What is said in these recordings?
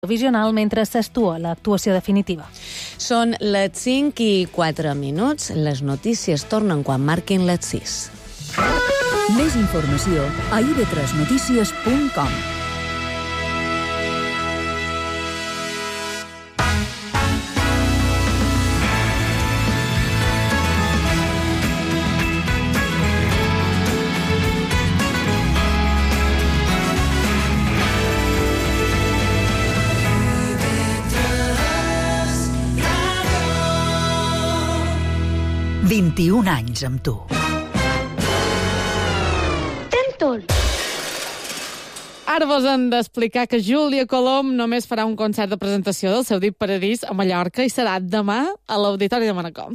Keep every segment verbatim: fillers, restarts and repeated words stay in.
provisional mentre s'estua l'actuació definitiva. Són les cinc i quatre minuts. Les notícies tornen quan marquin les sis. Més informació a i ve tres notícies punt com. vint-i-un anys amb tu. Tentol. Ara vos hem d'explicar que Júlia Colom només farà un concert de presentació del seu dit Paradís a Mallorca i serà demà a l'Auditori de Manacor.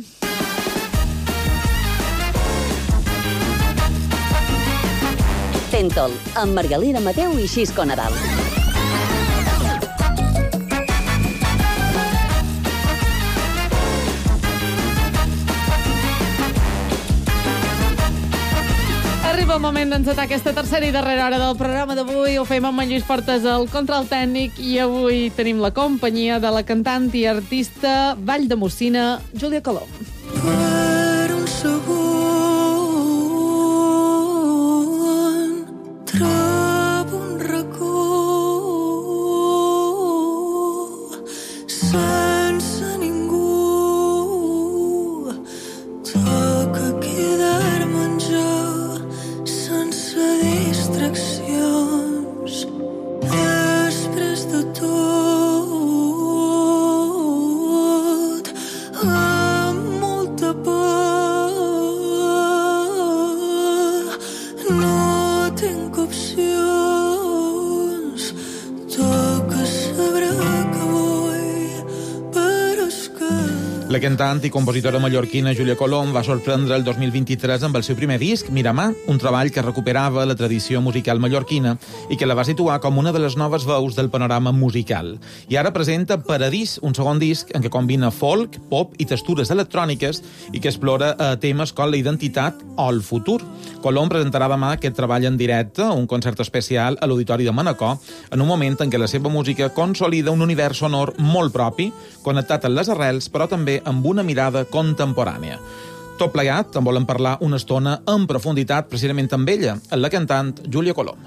Tentol, amb Margalida Mateu i Xisco Nadal. Arriba el moment d'encetar aquesta tercera i darrera hora del programa d'avui. Ho fem amb en Lluís Portes, el control tècnic, i avui tenim la companyia de la cantant i artista valldemocina Júlia Colom. Per un segon trobo un racó sense ningú. Toca quedar-me'n jo sense distraccions. Després de tot, amb molta por, no tinc opcions. Toca saber que vull, però és que... La cantant i compositora mallorquina Júlia Colom va sorprendre el dos mil vint-i-tres amb el seu primer disc, Miramar, un treball que recuperava la tradició musical mallorquina i que la va situar com una de les noves veus del panorama musical. I ara presenta Paradís, un segon disc en què combina folk, pop i textures electròniques i que explora eh, temes com la identitat o el futur. Colom presentarà demà aquest treball en directe, un concert especial a l'Auditori de Manacor, en un moment en què la seva música consolida un univers sonor molt propi, connectat amb les arrels, però també amb una mirada contemporània. Tot plegat, en volem parlar una estona en profunditat precisament amb ella, la cantant Júlia Colom.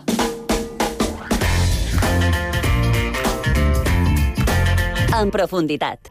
En profunditat.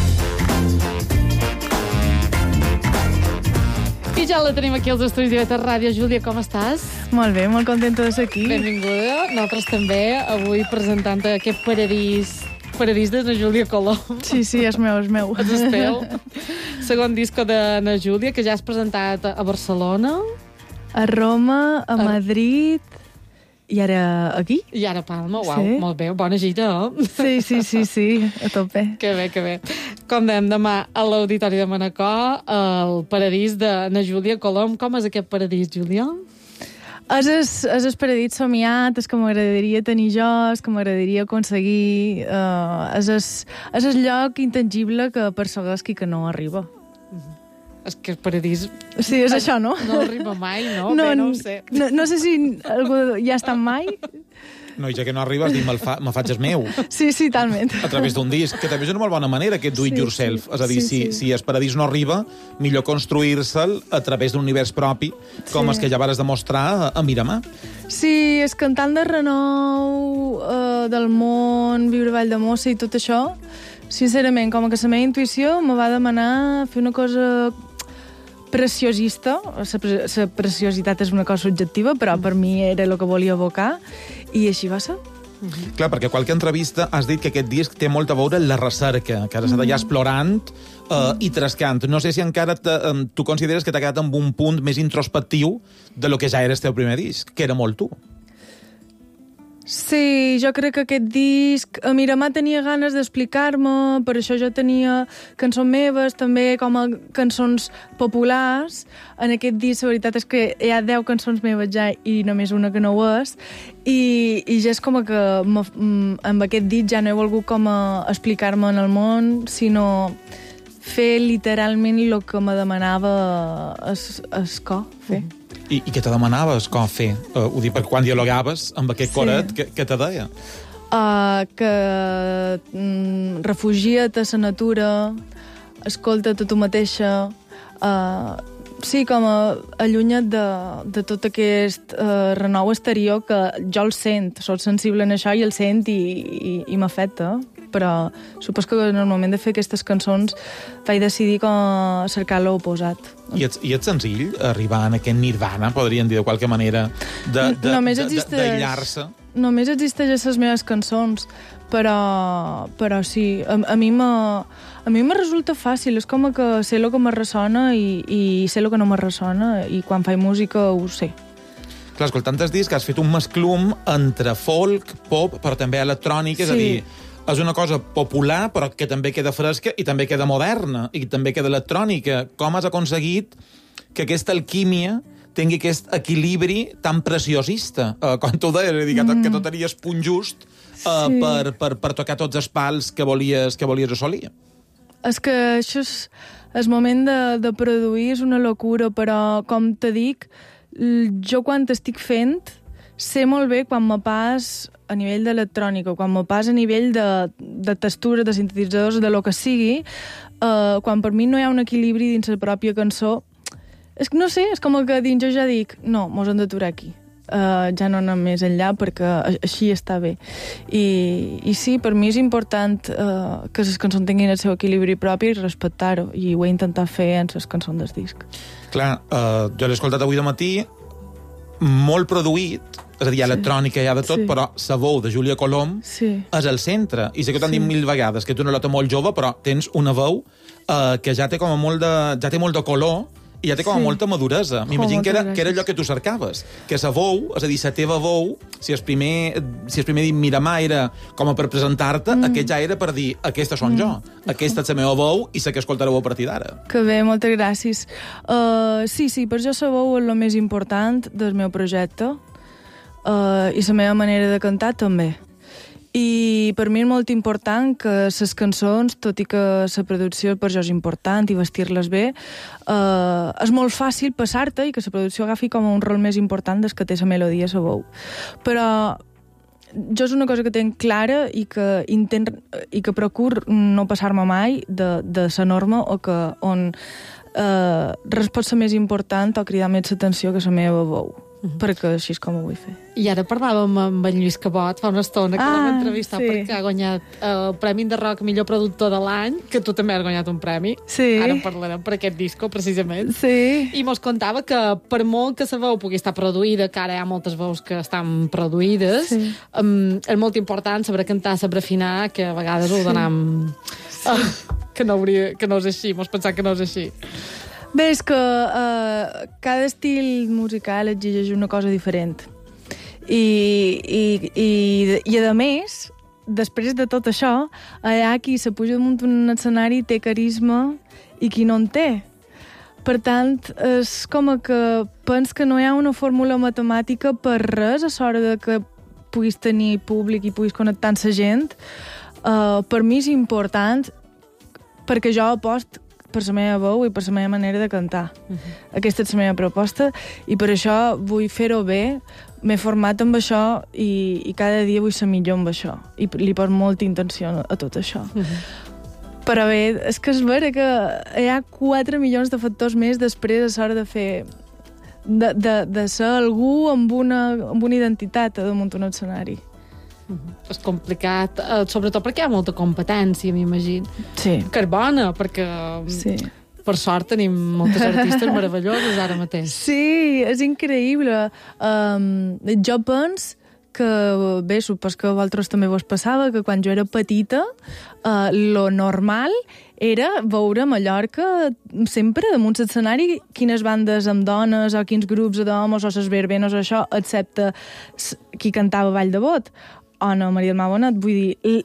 I ja la tenim aquí als estudis de Beta Ràdio. Júlia, com estàs? Molt bé, molt contenta de ser aquí. Benvinguda. Nosaltres també, avui presentant aquest Paradís, Paradís de na Júlia Colom. Sí, sí, és meu, és meu. És el teu. Segon disco de na Júlia, que ja has presentat a Barcelona. A Roma, a Madrid i ara aquí. I ara a Palma, uau, Sí. molt bé, bona gira, eh? Sí, sí, sí, sí, a tope. Que bé, que bé. Com dèiem, demà a l'Auditori de Manacor, el Paradís de na Júlia Colom. Com és aquest Paradís, Júlia? És el, és el paradís somiat, és que m'agradaria tenir jo, és que m'agradaria aconseguir... Uh, és, el, és el lloc intangible que persegueix qui que no arriba. És que el Paradís... Sí, és això, no? No arriba mai, no? No, Bé, no ho sé. No, no sé si algú hi ha estat mai. No, i ja que no arribes, dic, me'l fa, me faig el meu. Sí, sí, talment. A través d'un disc, que també és una molt bona manera, aquest do it Sí, yourself. sí. És a dir, Sí, si, sí. si el paradís no arriba, millor construir-se'l a través d'un univers propi, com Sí. el que ja vares demostrar a, a Miramar. Sí, és cantant de renou, eh, del món, viure a Valldemossa i tot això, sincerament, com que la meva intuïció me va demanar fer una cosa preciosista. La, pre la preciositat és una cosa subjectiva, però per mi era el que volia evocar, i així va ser. Mm-hmm. Clar, perquè a qualque entrevista has dit que aquest disc té molt a veure amb la recerca, que has estat allà explorant uh, i trascant. No sé si encara um, tu consideres que t'ha quedat amb un punt més introspectiu de lo que ja era el teu primer disc, que era molt tu. Sí, jo crec que aquest disc... A Miramar tenia ganes d'explicar-me, per això jo tenia cançons meves, també com a cançons populars. En aquest disc, la veritat és que hi ha deu cançons meves ja i només una que no ho és. I, i ja és com que amb aquest disc ja no he volgut com a explicar-me en el món, sinó fer literalment el que me demanava es, es cor fer. Mm. I, i què te demanaves com fer? Uh, ho dic perquè quan dialogaves amb aquest Sí. coret, què, què te deia? uh, que mm, refugia't a la natura, escolta't a tu mateixa, uh, sí, com a allunya't de, de tot aquest uh, renou exterior que jo el sent, soc sensible en això i el sent i, i, i m'afecta, però supos que en el moment de fer aquestes cançons vaig decidir com cercar l'oposat. I ets, I ets senzill arribar en aquest nirvana, podríem dir de qualque manera, de, de, només de, existeix, de, d'aïllar-se? Només existeix a les meves cançons, però, però sí, a, a mi me, a mi me resulta fàcil, és com que sé el que me ressona i, i sé el que no me ressona, i quan faig música ho sé. Clar, escoltant el disc has fet un mesclum entre folk, pop, però també electrònic, és Sí. a dir, és una cosa popular, però que també queda fresca i també queda moderna, i també queda electrònica. Com has aconseguit que aquesta alquímia tingui aquest equilibri tan preciosista? Uh, quan tu deies, que, mm. que tot tenies punt just uh, Sí. per, per, per tocar tots els pals que volies, que volies assolir. És que això és... El moment de, de produir és una locura, però, com te dic, jo quan estic fent sé molt bé quan me pas a nivell d'electrònica, quan me pas a nivell de, de textura, de sintetitzadors, de lo que sigui, uh, quan per mi no hi ha un equilibri dins la pròpia cançó, és que no sé, és com que dins jo ja dic, no, mos hem d'aturar aquí. Uh, ja no anem més enllà perquè així està bé. I, i sí, per mi és important uh, que les cançons tinguin el seu equilibri propi i respectar-ho, i ho he intentat fer en les cançons del disc. Clar, uh, jo l'he escoltat avui de matí, molt produït, és a dir, sí. electrònica hi ha de tot, sí. però la veu de Júlia Colom sí. és al centre. I sé que t'han sí. dit mil vegades que tu no la té molt jove, però tens una veu uh, que ja té com a molt de, ja té molt de color i ja té com a sí. molta maduresa. M'imagino que, era, que era allò que tu cercaves. Que la veu, és a dir, la teva veu, si el primer, si el primer dit Miramar era com a per presentar-te, mm. aquest ja era per dir, aquesta són mm. jo, aquesta és la meva veu i sé que escoltareu a partir d'ara. Que bé, moltes gràcies. Uh, sí, sí, per jo la veu és el més important del meu projecte, uh, i la meva manera de cantar també. I per mi és molt important que les cançons, tot i que la producció per jo és important i vestir-les bé, eh, és molt fàcil passar-te i que la producció agafi com un rol més important des que té la melodia a la veu. Però jo és una cosa que tinc clara i que intent, i que procur no passar-me mai de, de la norma, o que on eh, res pot ser més important o cridar més l'atenció que la meva veu. Mm-hmm. Perquè així és com ho vull fer. I ara parlàvem amb en Lluís Cabot fa una estona que ah, l'hem entrevistat sí. perquè ha guanyat el Premi de Rock Millor Productor de l'any, que tu també has guanyat un premi. Sí. Ara en parlarem per aquest disco, precisament. Sí. I mos contava que per molt que la veu pugui estar produïda, que ara hi ha moltes veus que estan produïdes, sí. um, és molt important saber cantar, saber afinar, que a vegades sí. ho donam... Sí. Oh, que, no hauria, que no és així, mos pensar que no és així. Bé, és que uh, cada estil musical exigeix una cosa diferent. I, i, i, i a més, després de tot això, hi ha qui se puja damunt un escenari té carisma i qui no en té. Per tant, és com que pens que no hi ha una fórmula matemàtica per res a l'hora de que puguis tenir públic i puguis connectar amb la gent. Uh, per mi és important perquè jo apost per la meva veu i per la meva manera de cantar. Uh-huh. Aquesta és la meva proposta i per això vull fer-ho bé. M'he format amb això i, i cada dia vull ser millor amb això. I li poso molta intenció a tot això. Uh-huh. Però bé, és que és vera que hi ha quatre milions de factors més després a l'hora de fer... De, de, de ser algú amb una, amb una identitat damunt un escenari. Uh-huh. És complicat, eh, sobretot perquè hi ha molta competència, m'imagino. Sí. Que és bona, perquè sí. per sort tenim moltes artistes meravelloses ara mateix. Sí, és increïble. Um, jo penso que, bé, supos que a vosaltres també vos passava, que quan jo era petita, uh, lo normal era veure a Mallorca sempre damunt l'escenari quines bandes amb dones o quins grups d'homes o les verbenes o això, excepte qui cantava Vall de Bot o no, Maria del Mar Bonet. Vull dir,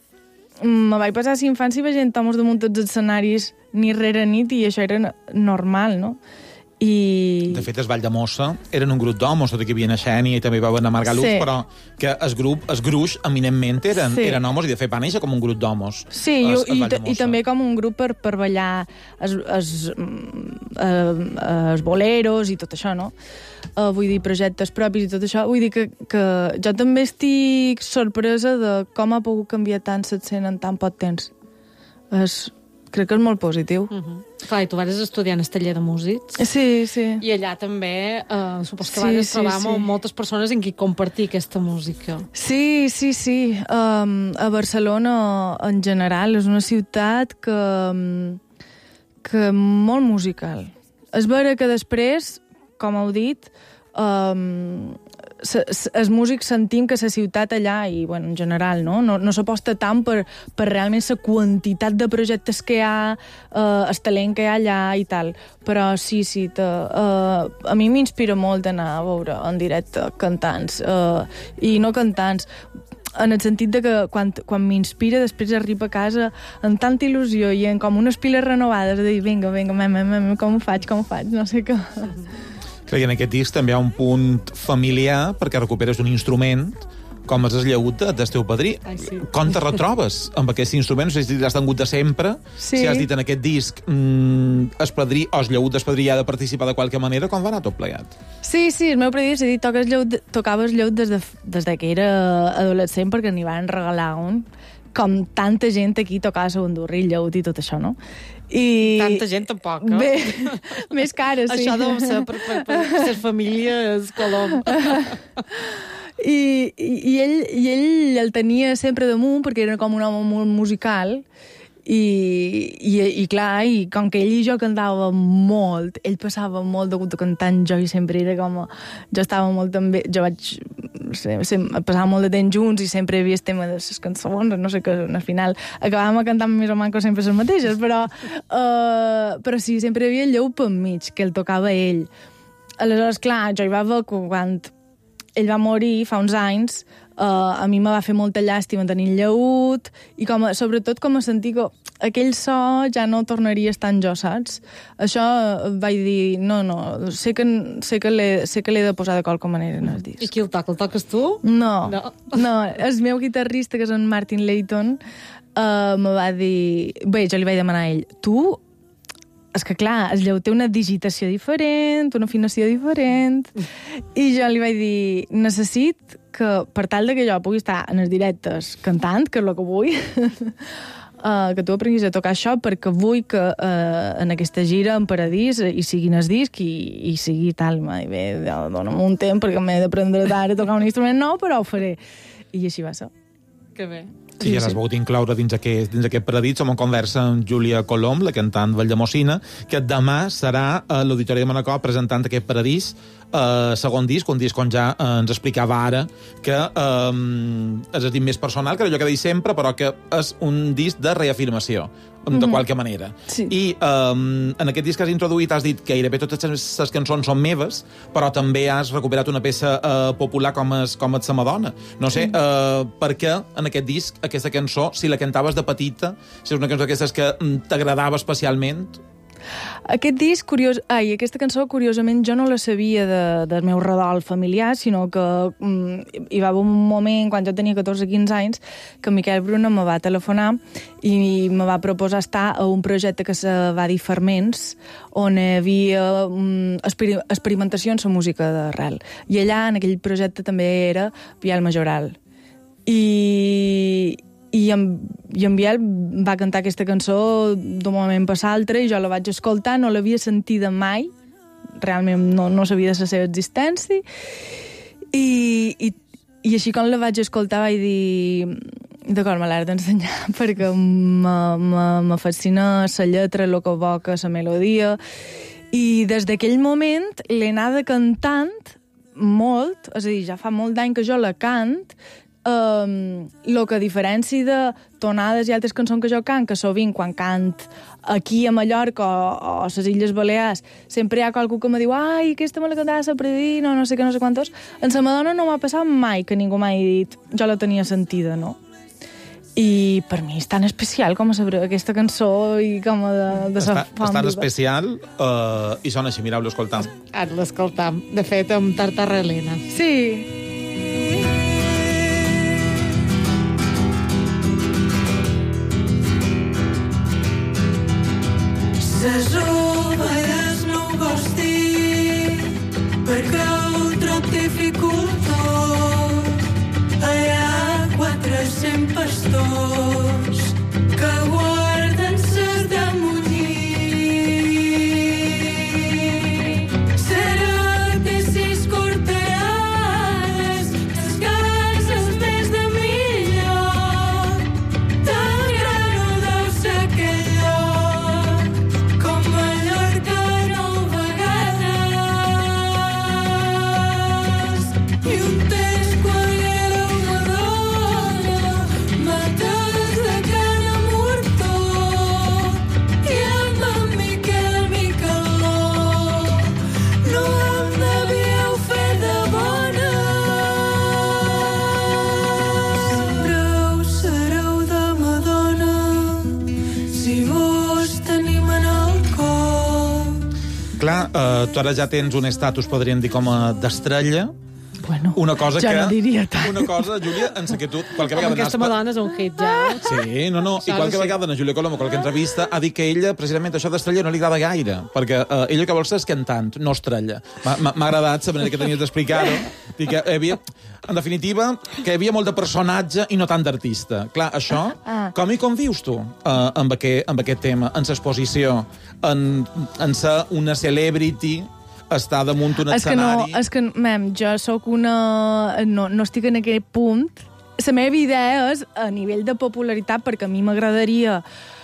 me vaig passar la infància veient homes damunt tots els escenaris nit rere nit i això era normal, no? I... De fet, el Vall de Mossa eren un grup d'homes, tot i que hi havia Xènia i també hi va haver Margaluf, Sí. però que el grup, el gruix, eminentment, eren, Sí. eren homes, i de fet va néixer com un grup d'homes. Sí, el, i, el i, Vall de i Mossa. també com un grup per, per ballar els, els, eh, els boleros i tot això, no? Uh, vull dir, projectes propis i tot això. Vull dir que, que jo també estic sorpresa de com ha pogut canviar tant l'escena en tan poc temps. És, crec que és molt positiu. Uh -huh. Clar, i tu vas estudiar en el taller de músics. Sí, sí. I allà també, eh, supos que Sí, vas sí, trobar sí. amb moltes persones en qui compartir aquesta música. Sí, sí, sí. Um, a Barcelona, en general, és una ciutat que, um, que molt musical. És vera que després, com heu dit, um, els músics sentim que la ciutat allà, i bueno, en general, no, no, no s'aposta tant per, per realment la quantitat de projectes que hi ha, uh, el talent que hi ha allà i tal. Però sí, sí, te, uh, a mi m'inspira molt d'anar a veure en directe cantants, uh, i no cantants, en el sentit de que quan, quan m'inspira després arriba a casa amb tanta il·lusió i amb com unes piles renovades de dir, vinga, vinga, mem, mem, mem, com ho faig, com ho faig, no sé què. Crec que en aquest disc també hi ha un punt familiar perquè recuperes un instrument com és el llaüt de- del teu padrí. Ai, sí. Com te retrobes amb aquest instrument? No sé si l'has tingut de sempre, Sí. si has dit en aquest disc mmm, el padrí o el llaüt del padrí ha de participar de qualque manera, com va anar tot plegat? Sí, sí, el meu predictor s'ha dit toques llaut, tocava el llaut des, de, des de que era adolescent perquè n'hi van regalar un, com tanta gent aquí tocava la bandurri, el llaut i tot això, no? I... Tanta gent tampoc, eh? Bé, més cara, sí. Això deu ser per, per, per les famílies Colom. I, i, i, ell, I ell el tenia sempre damunt perquè era com un home molt musical i, i, i clar, i com que ell i jo cantava molt, ell passava molt de cantant jo i sempre era com... Jo estava molt també... Jo vaig... Sempre, passava molt de temps junts i sempre hi havia el tema de les cançons, no sé què, al final acabàvem cantant més o menys sempre les mateixes, però, uh, però sí, sempre hi havia el lleu per mig, que el tocava ell. Aleshores, clar, jo hi va veure que quan ell va morir fa uns anys, uh, a mi me va fer molta llàstima tenir el llaüt i com a, sobretot com a sentir que aquell so ja no tornaria a estar en jo, saps? Això vaig dir, no, no, sé que, sé que l'he sé que l'he de posar de qualque manera en el disc. I qui el toca? El toques tu? No, No. no, no, el meu guitarrista, que és en Martin Layton, uh, me va dir... Bé, jo li vaig demanar a ell, tu... És que, clar, el llaüt té una digitació diferent, una afinació diferent, i jo li vaig dir, necessit que, per tal de que jo pugui estar en els directes cantant, que és el que vull, uh, que tu aprenguis a tocar això, perquè vull que uh, en aquesta gira en Paradís hi siguin el disc i, i sigui tal. Mai bé, dona'm un temps perquè m'he d'aprendre d'ara a tocar un instrument nou, però ho faré. I així va ser. Que bé. Sí, ja l'has volgut incloure dins aquest, dins aquest Paradís. Som en conversa amb Júlia Colom, la cantant valldemosina, que demà serà a l'Auditori de Manacor presentant aquest Paradís, eh, segon disc, un disc on ja eh, ens explicava ara que eh, és el disc més personal, que era allò que deia sempre, però que és un disc de reafirmació, de mm-hmm. qualque manera. Sí. I eh, en aquest disc que has introduït has dit que gairebé totes les cançons són meves, però també has recuperat una peça eh, popular com és, com és Sa Madonna. No sé, eh, per què en aquest disc aquesta cançó, si la cantaves de petita, si és una cançó d'aquestes que t'agradava especialment? Aquest disc, curiós... Ai, aquesta cançó, curiosament, jo no la sabia de, del meu redol familiar, sinó que mm, hi va haver un moment, quan jo tenia catorze quinze anys, que Miquel Bruno me va telefonar i me va proposar estar a un projecte que se va dir Ferments, on hi havia mm, exper experimentacions amb música d'arrel. I allà, en aquell projecte, també era Biel Majoral. I... I en, i en Biel va cantar aquesta cançó d'un moment per l'altre i jo la vaig escoltar, no l'havia sentida mai, realment no, no sabia de la seva existència, i, i, i així com la vaig escoltar vaig dir, d'acord, me l'he d'ensenyar, perquè me, me, me fascina la lletra, el que evoca, la melodia, i des d'aquell moment l'he anada cantant molt, és a dir, ja fa molt d'any que jo la cant. Um, lo que a diferència de tonades i altres cançons que jo cant, que sovint quan cant aquí a Mallorca o, o a les Illes Balears sempre hi ha qualcú que me diu ai, aquesta me la cantava a Pradí, no, no sé què, no sé quantos. En Sa Madonna no m'ha passat mai que ningú m'hagi dit jo la tenia sentida, no? I per mi és tan especial com a saber aquesta cançó i com a de, de sa Està, és tan especial uh, i sona així, mireu-lo, escoltam. Ara l'escoltam, de fet, amb Tartarrelina. Sí. Ses ovelles no ho vols dir perquè ho trob dificultós. Allà quatre-cents pastors que guarden ses de munyir. Serà que sis corterades, ses cases des de millor. Tan gran ho deu ser aquell lloc com Mallorca nou vegades. I un temps quan era una dona, mates de cana mortó, i amb en Miquel Micaló no em devíeu fer de bones. Sembreu, sereu de Madonna, si vos tenim en el cor. Clar, uh, tu ara ja tens un estatus, podríem dir, com a d'estrella. Bueno, Una cosa ja que... no diria tant. Una cosa, Júlia, en sa que tu qualque Amb vegada... aquesta n'has pa- Madonna és un hit, ja. Sí, no, no. I Això qualque sí. vegada a Júlia Colom, a qualque entrevista, ha dit que ella, precisament, això d'estrella no li agrada gaire, perquè uh, ella que vol ser és cantant, no estrella. M'ha- M'ha m'ha agradat la manera que tenies d'explicar-ho. Dir que hi havia, en definitiva, que hi havia molt de personatge i no tant d'artista. Clar, això, Ah. com hi convius tu uh, amb, aquest, amb aquest tema, en l'exposició, en, en ser una celebrity, estar damunt un És que no, escenari... és que, mem, jo sóc una... No, no estic en aquell punt. La meva idea és a nivell de popularitat, perquè a mi m'agradaria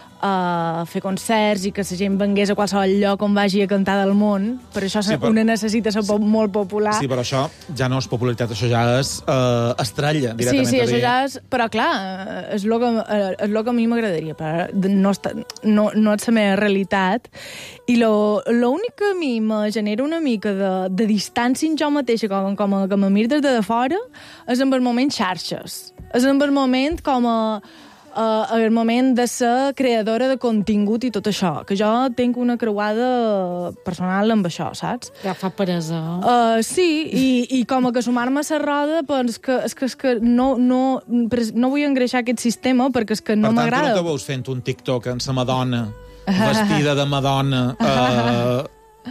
uh, fer concerts i que la gent vengués a qualsevol lloc on vagi a cantar del món. Per això Sí, però- una necessita ser po- molt popular. Sí, però això ja no és popularitat, això ja és uh, estrella, Sí, directament. sí, a això dir. ja és... Però, clar, és el que, eh, és lo que a mi m'agradaria, però no, està, no, no és la meva realitat. I lo, lo únic que a mi me genera una mica de, de distància en jo mateixa, com, com, a, com a mir des de fora, és en el moment xarxes. És en el moment com a... Uh, el moment de ser creadora de contingut i tot això, que jo tinc una creuada personal amb això, saps? Ja fa peresa. Uh, sí, i, i com a que sumar-me a la roda, doncs que, és que, és que no, no, no vull engreixar aquest sistema perquè és que no Per tant, tu m'agrada. no te veus fent un TikTok en sa Madonna, vestida de Madonna... Uh,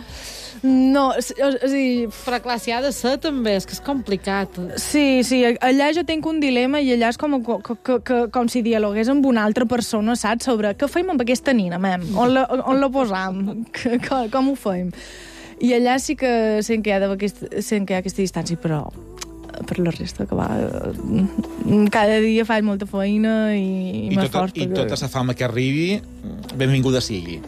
No, és, és, és a dir, Però clar, si ha de ser també, és que és complicat. sí, sí, allà jo tinc un dilema i allà és com, que, que, que, com si dialogués amb una altra persona, saps? Sobre què fem amb aquesta nina, mem? On la, on la posam? Que- Com, com ho fem? I allà sí que sent que hi ha, d'aquest- sent que hi ha aquesta distància, però per la resta que va... eh, Cada dia faig molta feina i, i I, tota, m'esforç. I perquè- tota la fama que arribi, benvinguda sigui.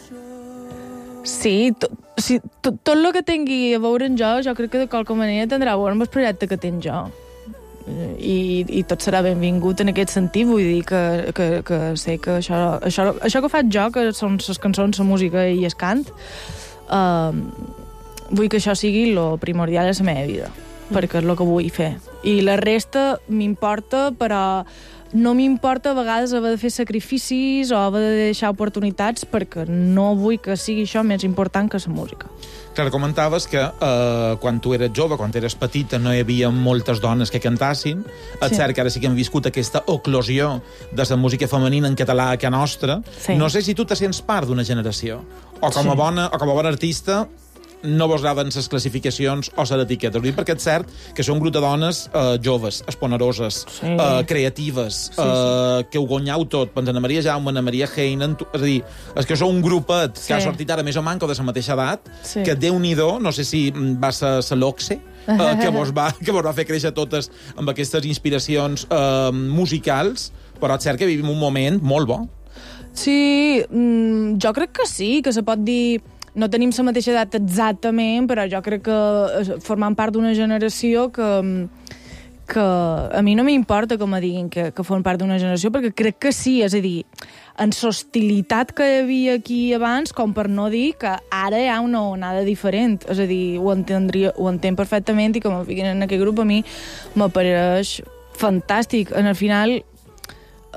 Sí, tot, sí, tot, tot el que tingui a veure amb jo, jo crec que de qualque manera tindrà a veure amb el projecte que tinc jo. I, i tot serà benvingut en aquest sentit, vull dir que, que, que sé que això, això, això que faig jo, que són les cançons, la música i el cant, uh, vull que això sigui lo primordial de la meva vida, perquè és el que vull fer. I la resta m'importa, però no m'importa a vegades haver de fer sacrificis o haver de deixar oportunitats perquè no vull que sigui això més important que la música. Clar, comentaves que eh, quan tu eres jove, quan eres petita, no hi havia moltes dones que cantassin. És Sí. cert que ara sí que hem viscut aquesta eclosió de la música femenina en català a casa nostra. Sí. No sé si tu te sents part d'una generació. O com a, Sí. bona, o com a bona artista no vos agraden les classificacions o les etiquetes. Ho dic perquè és cert que són un grup de dones eh, joves, esponeroses, Sí. eh, creatives, Sí, eh, que ho guanyau tot. Doncs Anna Maria Jaume, Anna Maria Heinen... Tu, és a dir, és que són un grupet Sí. que ha sortit ara més o manco de la mateixa edat, Sí. que Déu-n'hi-do, no sé si mm, va ser la l'Oxe, eh, que, vos va, que vos va fer créixer totes amb aquestes inspiracions eh, musicals, però és cert que vivim un moment molt bo. Sí, mm, jo crec que sí, que se pot dir... No tenim la mateixa edat exactament, però jo crec que eh, formant part d'una generació que, que a mi no m'importa que me diguin que, que formen part d'una generació, perquè crec que sí, és a dir, en l'hostilitat que hi havia aquí abans, com per no dir que ara hi ha una onada diferent. És a dir, ho, entendria, ho entenc perfectament i que me fiquin en aquest grup a mi m'apareix fantàstic. En el final,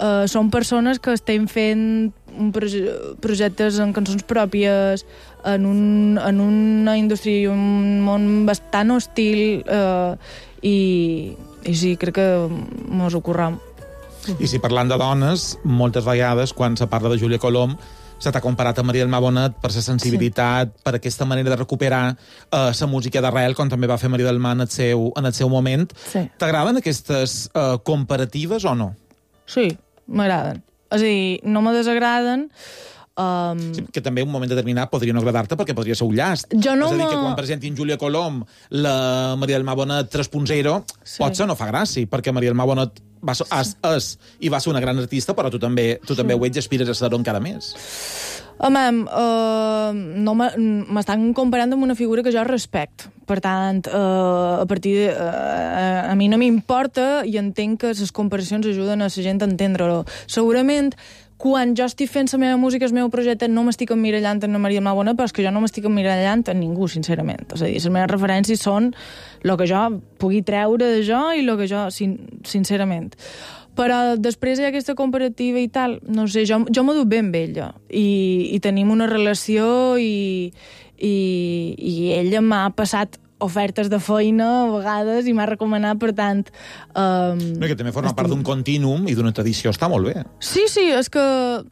uh, són persones que estem fent un proje projectes en cançons pròpies, en, un, en una indústria i un món bastant hostil, uh, i, i sí, crec que mos ho curram. I si parlant de dones, moltes vegades, quan se parla de Júlia Colom, se t'ha comparat amb Maria del Mar Bonet per la sensibilitat, sí. per aquesta manera de recuperar la uh, música d'arrel, com també va fer Maria del Mar en el seu, en el seu moment. Sí. T'agraden aquestes uh, comparatives o no? Sí, m'agraden. És a dir, no me desagraden. Um... Sí, que també en un moment determinat podria no agradar-te perquè podria ser un llast. Jo no és a dir, me... que quan presentin Júlia Colom, la Maria del Mar Bonet tres punt zero, sí. potser no fa gràcia, perquè Maria del Mar Bonet va ser, sí. és, és i va ser una gran artista, però tu també, tu sí. també ho ets i aspires a ser-ho encara més. Home, uh, no m'estan comparant amb una figura que jo respecto. Per tant, uh, a partir de... Uh, a mi no m'importa i entenc que les comparacions ajuden a la gent a entendre-ho. Segurament, quan jo estic fent la meva música, el meu projecte, no m'estic emmirallant en la Maria del Mar Bonet, però és que jo no m'estic emmirallant en ningú, sincerament. És a dir, les meves referències són el que jo pugui treure de jo i el que jo, sin sincerament. Però després hi ha aquesta comparativa i tal, no sé, jo, jo m'ho duc ben bé, ella, i, i tenim una relació i, i, i ella m'ha passat ofertes de feina a vegades i m'ha recomanat, per tant... Um, no, que també forma estic... part d'un contínuum i d'una tradició, està molt bé. Sí, sí, és que...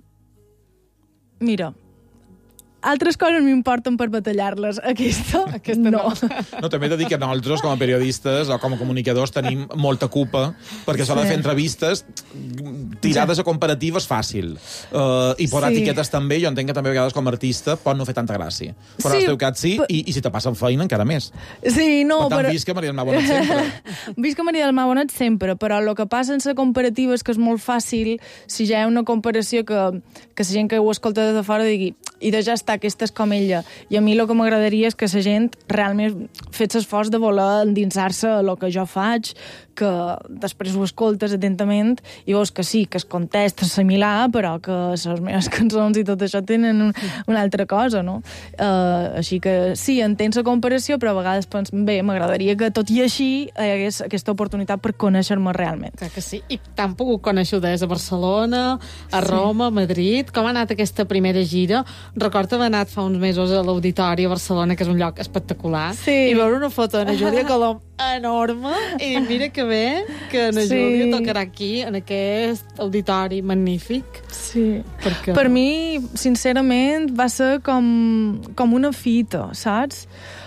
Mira, altres coses m'importen per batallar-les. Aquesta, aquesta no. no. No, també he de dir que nosaltres, com a periodistes o com a comunicadors, tenim molta culpa, perquè s'ha de fer entrevistes tirades a comparatives fàcil. Uh, I posar sí. etiquetes també, jo entenc que també a vegades com a artista pot no fer tanta gràcia. Però sí, el teu cas sí, però... i, i si te passen feina encara més. Sí, no, per tant, però... visca Maria del Mar Bonet sempre. Visca Maria del Mar Bonet sempre, però el que passa en la comparativa és que és molt fàcil, si ja hi ha una comparació que, que la gent que ho escolta des de fora digui i de ja està, aquesta és com ella. I a mi el que m'agradaria és que la gent realment fes l'esforç de voler endinsar-se a el que jo faig, que després ho escoltes atentament i veus que sí, que es contesta similar, però que les meves cançons i tot això tenen un, una altra cosa, no? Uh, així que sí, entenc la comparació, però a vegades penso, bé, m'agradaria que tot i així hi hagués aquesta oportunitat per conèixer-me realment. Clar que sí. I t'han pogut conèixer des a Barcelona, a Roma, a Madrid. Com ha anat aquesta primera gira? Recordo haver anat fa uns mesos a l'Auditori a Barcelona, que és un lloc espectacular, sí. i veure una foto de Júlia Colom enorme, i mira que bé que na sí. Júlia tocarà aquí, en aquest auditori magnífic. Sí. Perquè... Per mi, sincerament, va ser com, com una fita, saps?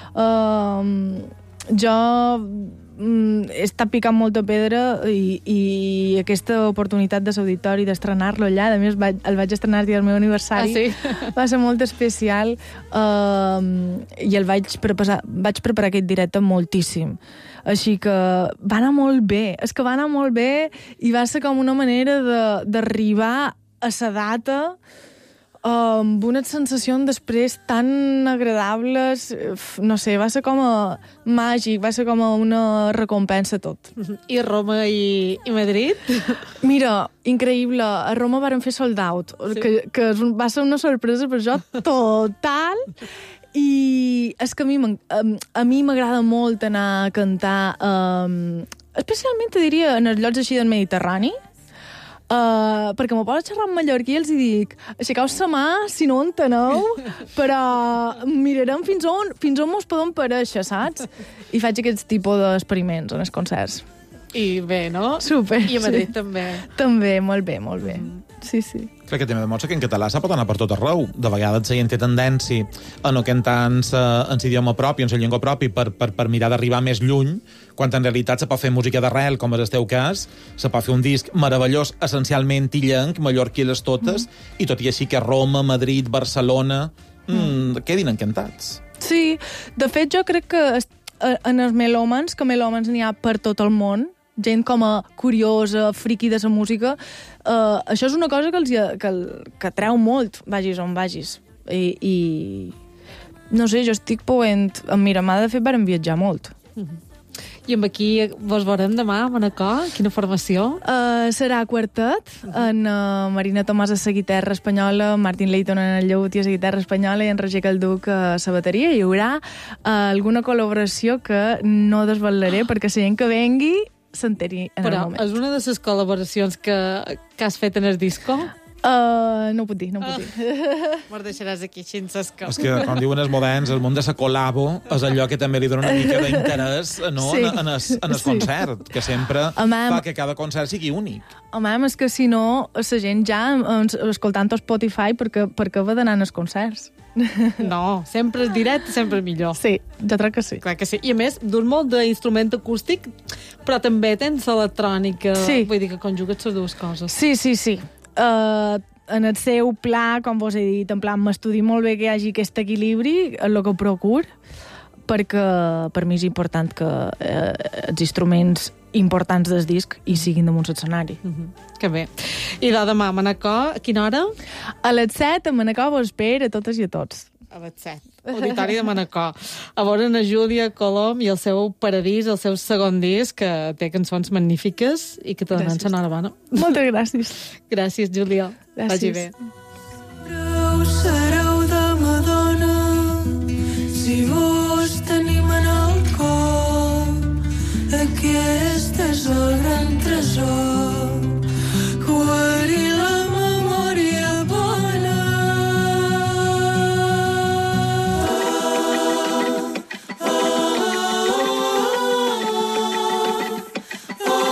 Uh, jo he estat picant molta pedra i, i aquesta oportunitat de l'auditori d'estrenar-lo allà, a més vaig, el vaig estrenar el meu aniversari, ah, sí? va ser molt especial, uh, i el vaig preparar, vaig preparar aquest directe moltíssim. Així que va anar molt bé, és que va anar molt bé i va ser com una manera d'arribar a la data amb unes sensacions després tan agradables, no sé, va ser com a màgic, va ser com a una recompensa tot. I Roma i, i Madrid? Mira, increïble, a Roma varen fer sold out, sí. que, que va ser una sorpresa per jo total, i és que a mi a mi m'agrada molt anar a cantar, um, especialment te diria en els llocs així del Mediterrani, Uh, perquè m'ho poso a xerrar en mallorquí i els dic, aixecau-vos la mà si no enteneu, però mirarem fins on, fins on mos podem parèixer, saps? I faig aquest tipus d'experiments en els concerts. I bé, no? Super. I a Madrid sí. també. També, molt bé, molt bé. Mm. Sí, sí. Crec que també demostra que en català s'ha pot anar per tot arreu. De vegades la gent té tendència a no cantar en l'idioma propi, en la llengua propi, per, per, per mirar d'arribar més lluny, quan en realitat se pot fer música d'arrel, com és el teu cas, se pot fer un disc meravellós, essencialment illenc, mallorquí les totes, mm. i tot i així que Roma, Madrid, Barcelona, mm, mm. quedin encantats. Sí, de fet jo crec que en els melòmans, que melòmans n'hi ha per tot el món, gent com a curiosa, friqui de la música, uh, això és una cosa que, els, que, que treu molt, vagis on vagis. I, i no sé, jo estic poent... Amb Miramà, de fet, varen viatjar molt. Mm-hmm. I amb aquí vos veurem demà a Manacor? Quina formació? Uh, serà quartet, en uh, Marina Tomàs a la guitarra espanyola, Martin Leighton en el llaüt i a la guitarra espanyola i en Roger Calduc a la bateria. Hi haurà uh, alguna col·laboració que no desvelaré perquè la gent que vengui s'enteri en Però el moment. és una de les col·laboracions que, que has fet en el disco? Uh, no ho puc dir, no ho puc dir. Me'l deixaràs aquí sense escap. És que, com diuen els moderns, el món de la col·labo és allò que també li dona una mica d'interès, no? Sí. en, en, el, en el Sí. concert, que sempre Home, fa que cada concert sigui únic. Home, és que si no, la gent ja, ens- escoltant Spotify, perquè, perquè va d'anar als concerts. No, sempre és directe, sempre és millor. Sí, jo crec que sí. Clar que sí. I a més, dus molt d'instrument acústic, però també tens electrònica. Sí. Vull dir que conjugues les dues coses. Sí, sí, sí. Uh, en el seu pla, com vos he dit, en plan, m'estudi molt bé que hi hagi aquest equilibri, és el que procuro, perquè per mi és important que eh, els instruments importants del disc hi siguin damunt l'escenari. Mm -hmm. Que bé. I de demà a Manacor, a quina hora? A les set, a Manacor, vos espero a totes i a tots. A les set. Auditori de Manacor. A veure a Júlia Colom i el seu Paradís, el seu segon disc, que té cançons magnífiques i que te donen Gràcies. enhorabona. Moltes gràcies. Gràcies, Júlia. Gràcies. Vagi bé. Sereu, sereu de Madonna, si vos tenim en el cor. Aquest és el gran tresor, guarir la memòria bona. Ah, ah,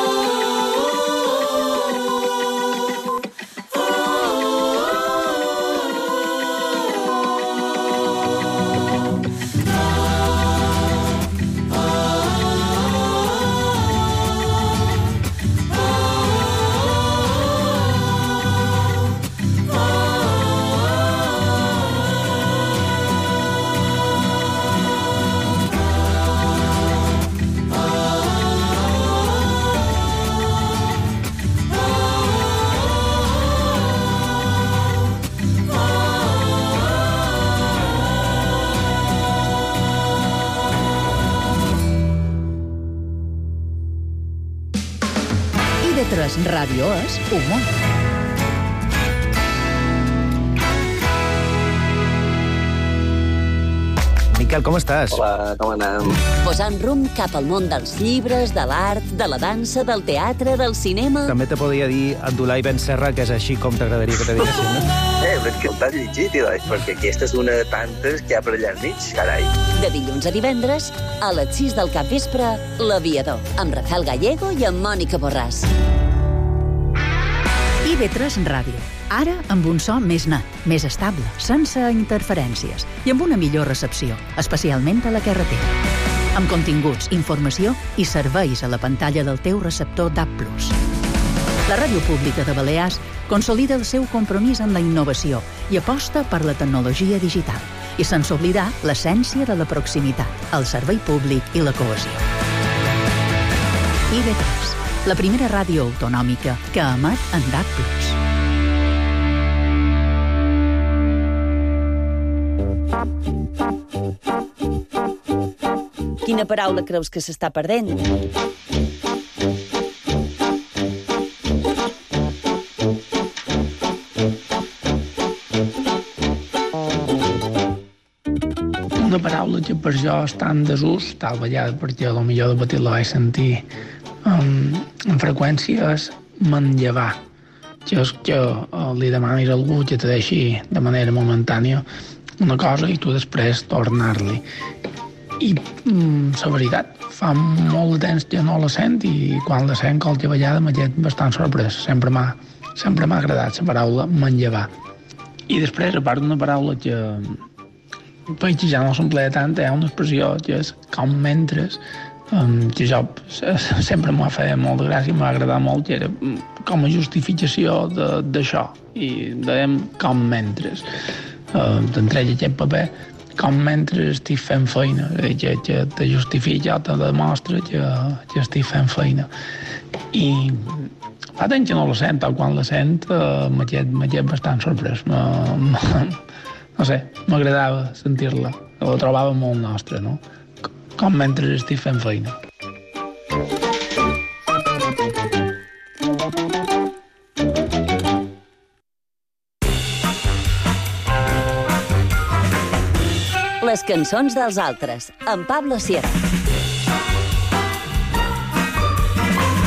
I de tres Ràdio és humor. Miquel, com estàs? Hola, com anem? Posant rumb cap al món dels llibres, de l'art, de la dansa, del teatre, del cinema... També te podria dir Abdulai Ben Serra, que és així com t'agradaria que te diguessin, no? Eh, però és que t'has llegit, Eloi, perquè aquesta és una de tantes que hi ha per allà al mig, carai. De dilluns a divendres, a les sis del capvespre, L'Aviador, amb Rafael Gallego i amb Mònica Borràs. I de tres Ràdio. Ara amb un so més net, més estable, sense interferències i amb una millor recepció, especialment a la carretera. Amb continguts, informació i serveis a la pantalla del teu receptor D A B plus. La Ràdio Pública de Balears consolida el seu compromís amb la innovació i aposta per la tecnologia digital. I sense oblidar l'essència de la proximitat, el servei públic i la cohesió. I de tres, la primera ràdio autonòmica que emet en D A B plus. Quina paraula creus que s'està perdent? Una paraula que per jo està en desús, tal vegada perquè potser de petit la vaig sentir um, en freqüència, és manllevar. Que és que uh, li demanis a algú que te deixi de manera momentània una cosa i tu després tornar-li. I mm, la veritat, fa molt de temps que no la sent i quan la sent qualque vegada m'ha quedat bastant sorprès. Sempre m'ha sempre m'ha agradat la paraula manllevar. I després, a part d'una paraula que veig que ja no s'emplea tant, hi ha una expressió que és com mentres, um, que jo sempre m'ha fet molt de gràcia i m'ha agradat molt, que era com a justificació d'això. I dèiem com mentres. Uh, T'entrega aquest paper com mentre estic fent feina, que, que te justifica, te demostra que, que estic fent feina. I fa temps que no la sent, o quan la sent uh, m'ha quedat bastant sorprès. Uh, no sé, m'agradava sentir-la, la trobava molt nostra, no? Com mentre estic fent feina. Les cançons dels altres, amb Pablo Sierra.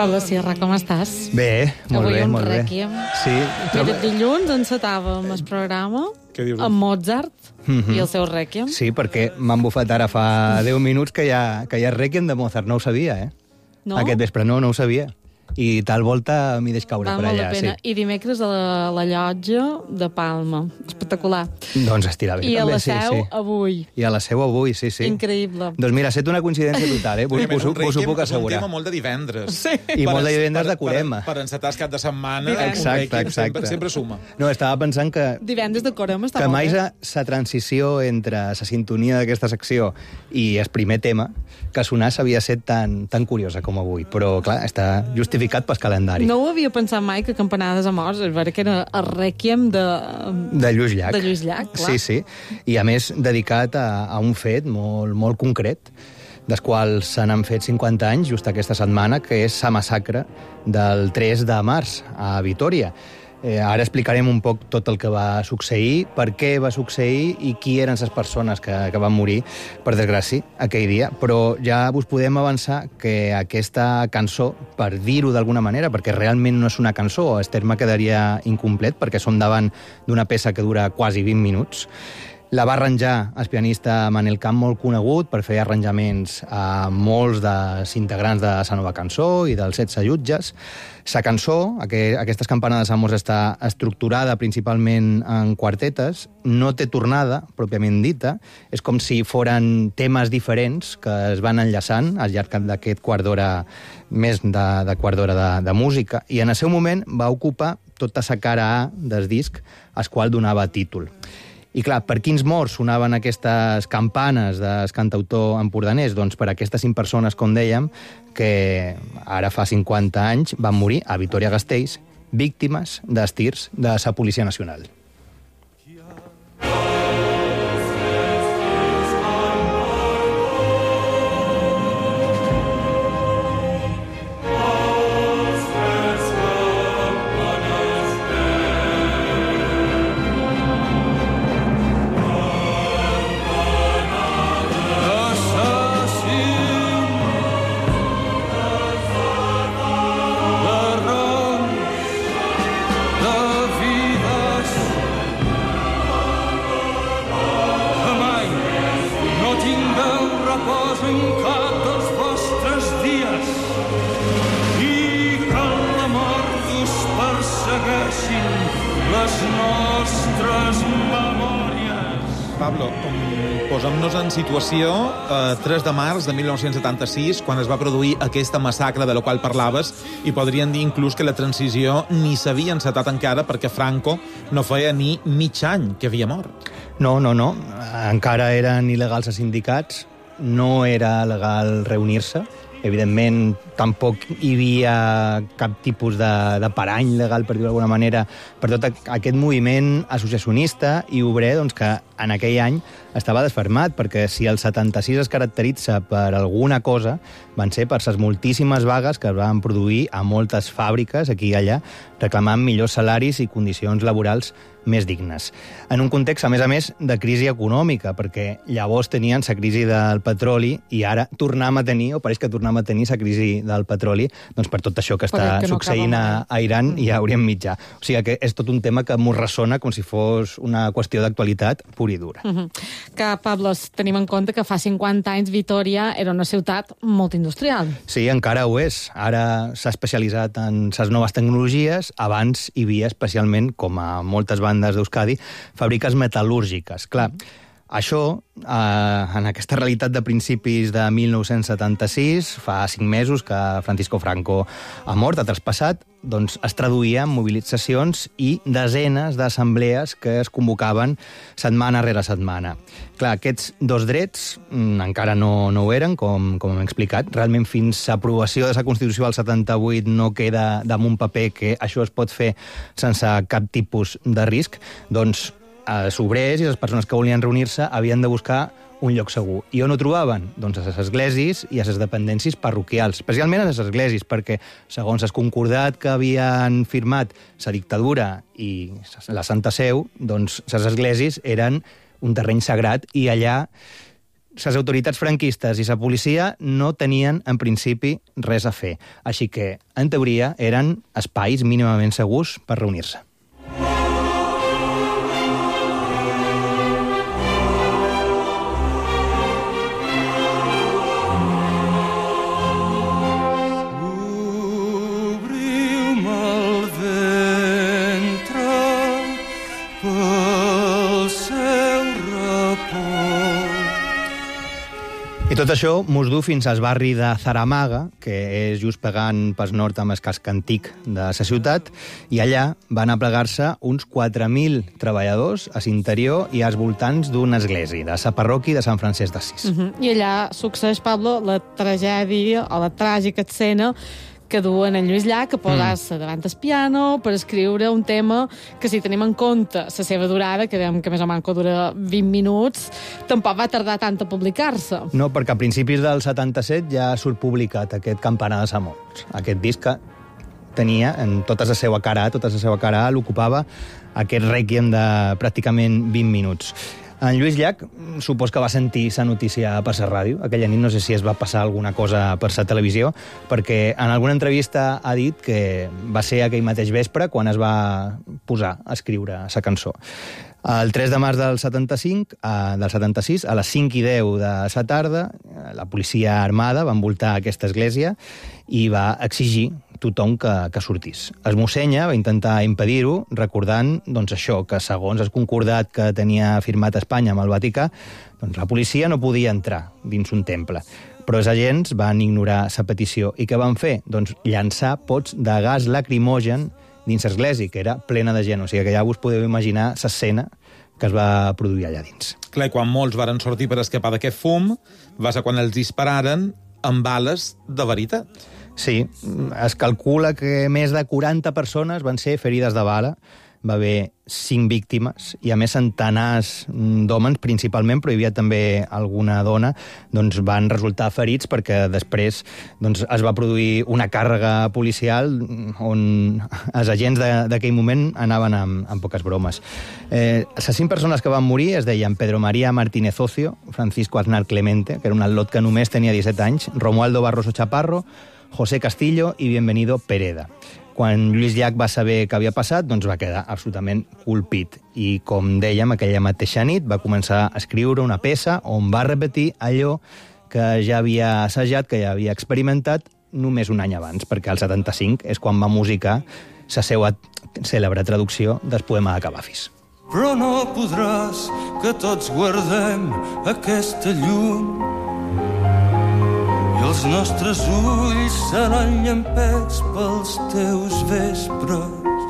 Pablo Sierra, com estàs? Bé, molt Avui bé, un molt bé. rèquiem. Sí. Mira, dilluns encetàvem el programa amb Mozart Mhm. i el seu rèquiem. Sí, perquè m'han bufat ara fa deu minuts que hi ha, que hi ha Requiem de Mozart. No ho sabia, eh? No? Aquest vespre no, no ho sabia. I tal volta m'hi deix caure Val per molt allà. la pena. Sí. I dimecres a la, la llotja de Palma. Espectacular. Doncs estirà bé. I a també, la sí, Seu sí. avui. I a la Seu avui, sí, sí. Increïble. Doncs mira, ha estat una coincidència total, eh? Us, Primer, us, un us ho Requiem puc és un assegurar. tema molt de divendres. Sí. I Per- molt de divendres per- de Corema. Per, per encetar el cap de setmana, Divendres. un Exacte, Requiem exacte. sempre, sempre suma. No, estava pensant que Divendres de Corema està que molt mai bé. la, la transició entre la sintonia d'aquesta secció i el primer tema que sonar s'havia set tan, tan curiosa com avui. Però, clar, està justificat pel calendari. No ho havia pensat mai que Campanades a morts, és vera que era el rèquiem de... De Lluís Llach. De Lluís Llach, clar. Sí, sí. I a més dedicat a, a un fet molt, molt concret, dels quals se n'han fet cinquanta anys just aquesta setmana, que és la massacre del tres de març a Vitòria. Eh, ara explicarem un poc tot el que va succeir, per què va succeir i qui eren les persones que, que van morir, per desgràcia, aquell dia. Però ja us podem avançar que aquesta cançó, per dir-ho d'alguna manera, perquè realment no és una cançó, el terme quedaria incomplet, perquè som davant d'una peça que dura quasi vint minuts, la va arranjar el pianista Manel Camp, molt conegut per fer arranjaments a molts dels integrants de la nova cançó i dels setze jutges. La cançó, aquestes campanades amors, està estructurada principalment en quartetes, no té tornada, pròpiament dita, és com si foren temes diferents que es van enllaçant al llarg d'aquest quart d'hora, més de, de quart d'hora de, de música, i en el seu moment va ocupar tota la cara A del disc, al qual donava títol. I clar, per quins morts sonaven aquestes campanes del cantautor empordanès? Doncs per aquestes cinc persones, com dèiem, que ara fa cinquanta anys van morir a Vitòria-Gasteiz, víctimes dels tirs de la Policia Nacional. Pablo, posem-nos en situació eh, tres de març de mil nou-cents setanta-sis, quan es va produir aquesta massacre de la qual parlaves, i podríem dir inclús que la transició ni s'havia encetat encara perquè Franco no feia ni mig any que havia mort. No, no, no. Encara eren il·legals els sindicats, no era legal reunir-se. Evidentment, tampoc hi havia cap tipus de, de parany legal, per dir-ho d'alguna manera, per tot aquest moviment associacionista i obrer, doncs, que en aquell any estava desfermat, perquè si el setanta-sis es caracteritza per alguna cosa, van ser per les moltíssimes vagues que es van produir a moltes fàbriques aquí i allà, reclamant millors salaris i condicions laborals més dignes. En un context, a més a més, de crisi econòmica, perquè llavors tenien la crisi del petroli i ara tornem a tenir, o pareix que tornem a tenir la crisi del petroli, doncs per tot això que està que no succeint a, a Iran i a Orient Mitjà. O sigui que és tot un tema que m'ho ressona com si fos una qüestió d'actualitat pura i dura. Uh -huh. Que, Pablo, tenim en compte que fa cinquanta anys Vitòria era una ciutat molt industrial. Sí, encara ho és. Ara s'ha especialitzat en les noves tecnologies. Abans hi havia especialment, com a moltes bandes d'Euskadi, fàbriques metal·lúrgiques. Clar, això, eh, en aquesta realitat de principis de mil nou-cents setanta-sis, fa cinc mesos que Francisco Franco ha mort, ha traspassat, doncs es traduïa en mobilitzacions i desenes d'assemblees que es convocaven setmana rere setmana. Clar, aquests dos drets mm, encara no, no ho eren, com, com hem explicat. Realment, fins a aprovació de la Constitució del setanta-vuit no queda damunt paper que això es pot fer sense cap tipus de risc. Doncs els obrers i les persones que volien reunir-se havien de buscar un lloc segur. I on ho trobaven? Doncs a les esglésies i a les dependències parroquials, especialment a les esglésies, perquè, segons el concordat que havien firmat la dictadura i la Santa Seu, doncs les esglésies eren un terreny sagrat i allà les autoritats franquistes i la policia no tenien, en principi, res a fer. Així que, en teoria, eren espais mínimament segurs per reunir-se. I tot això mos du fins al barri de Zaramaga, que és just pegant pas nord amb el casc antic de la ciutat, i allà van aplegar-se uns quatre mil treballadors a l'interior i als voltants d'una església, de la parròquia de Sant Francesc d'Assís. Uh-huh. I allà succeeix, Pablo, la tragèdia o la tràgica escena que duen en Lluís Llach a posar-se mm. davant el piano per escriure un tema que, si tenim en compte la seva durada, que dèiem que més o manco dura vint minuts, tampoc va tardar tant a publicar-se. No, perquè a principis del setanta-set ja surt publicat aquest Campanar de Samors. Aquest disc que tenia en tota la seva cara, tota la seva cara l'ocupava aquest rèquiem de pràcticament vint minuts. En Lluís Llach, supos que va sentir la notícia per la ràdio. Aquella nit no sé si es va passar alguna cosa per la televisió, perquè en alguna entrevista ha dit que va ser aquell mateix vespre quan es va posar a escriure la cançó. El tres de març del setanta-cinc, eh, del setanta-sis, a les cinc i deu de la tarda, la policia armada va envoltar aquesta església i va exigir tothom que, que sortís. Es mossenya va intentar impedir-ho, recordant doncs, això, que segons el concordat que tenia firmat Espanya amb el Vaticà, doncs, la policia no podia entrar dins un temple. Però els agents van ignorar la petició. I què van fer? Doncs llançar pots de gas lacrimogen dins l'església, que era plena de gent. O sigui que ja us podeu imaginar l'escena que es va produir allà dins. Clar, quan molts varen sortir per escapar d'aquest fum, va ser quan els dispararen amb bales de veritat. Sí, es calcula que més de quaranta persones van ser ferides de bala, va haver cinc víctimes i, a més, centenars d'homes, principalment, però hi havia també alguna dona, doncs van resultar ferits perquè després doncs, es va produir una càrrega policial on els agents d'aquell moment anaven amb, amb poques bromes. Eh, les cinc persones que van morir es deien Pedro María Martínez Ocio, Francisco Aznar Clemente, que era un atlot que només tenia disset anys, Romualdo Barroso Chaparro, José Castillo i Bienvenido Pereda. Quan Lluís Llach va saber què havia passat, doncs va quedar absolutament colpit. I, com dèiem, aquella mateixa nit va començar a escriure una peça on va repetir allò que ja havia assajat, que ja havia experimentat només un any abans, perquè el setanta-cinc és quan va musicar la seva cèlebre traducció del poema de Cavafis. Però no podràs que tots guardem aquesta llum i els nostres ulls seran llampets pels teus vespres.